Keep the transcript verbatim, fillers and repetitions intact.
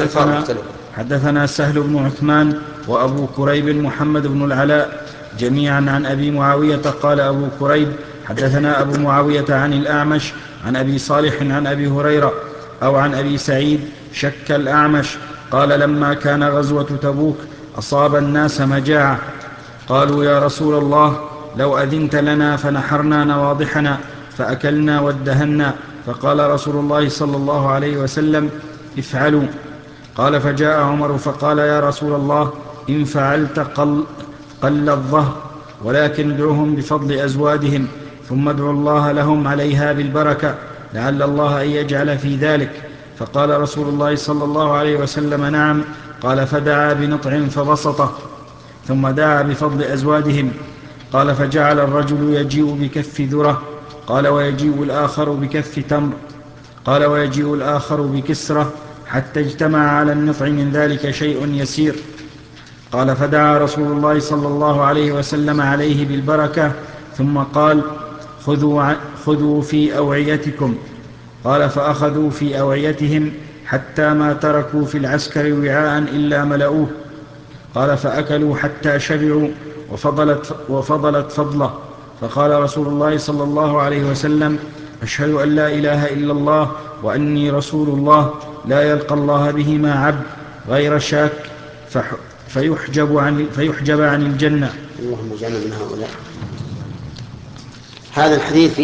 حدثنا, حدثنا سهل بن عثمان وأبو كريب محمد بن العلاء جميعا عن أبي معاوية قال أبو كريب حدثنا أبو معاوية عن الأعمش عن أبي صالح عن أبي هريرة أو عن أبي سعيد شك الأعمش قال لما كان غزوة تبوك أصاب الناس مجاعة قالوا يا رسول الله لو أذنت لنا فنحرنا نواضحنا فأكلنا وادهنا فقال رسول الله صلى الله عليه وسلم افعلوا. قال فجاء عمر فقال يا رسول الله إن فعلت قل, قل الظهر ولكن ادعهم بفضل أزوادهم ثم ادعوا الله لهم عليها بالبركة لعل الله أن يجعل في ذلك. فقال رسول الله صلى الله عليه وسلم نعم. قال فدعا بنطع فبسطه ثم دعا بفضل أزوادهم. قال فجعل الرجل يجيء بكف ذرة قال ويجيء الآخر بكف تمر قال ويجيء الآخر بكسرة حتى اجتمع على النطع من ذلك شيء يسير. قال فدعا رسول الله صلى الله عليه وسلم عليه بالبركة ثم قال خذوا, خذوا في أوعيتكم. قال فأخذوا في أوعيتهم حتى ما تركوا في العسكر وعاء إلا ملؤوه. قال فأكلوا حتى شبعوا وفضلت, وفضلت فضله. فقال رسول الله صلى الله عليه وسلم أشهد أن لا إله إلا الله وأني رسول الله لا يلقى الله بهما عبد غير شاك فيحجب عن, فيحجب عن الجنة. اللهم اجعلنا من هؤلاء. هذا الحديث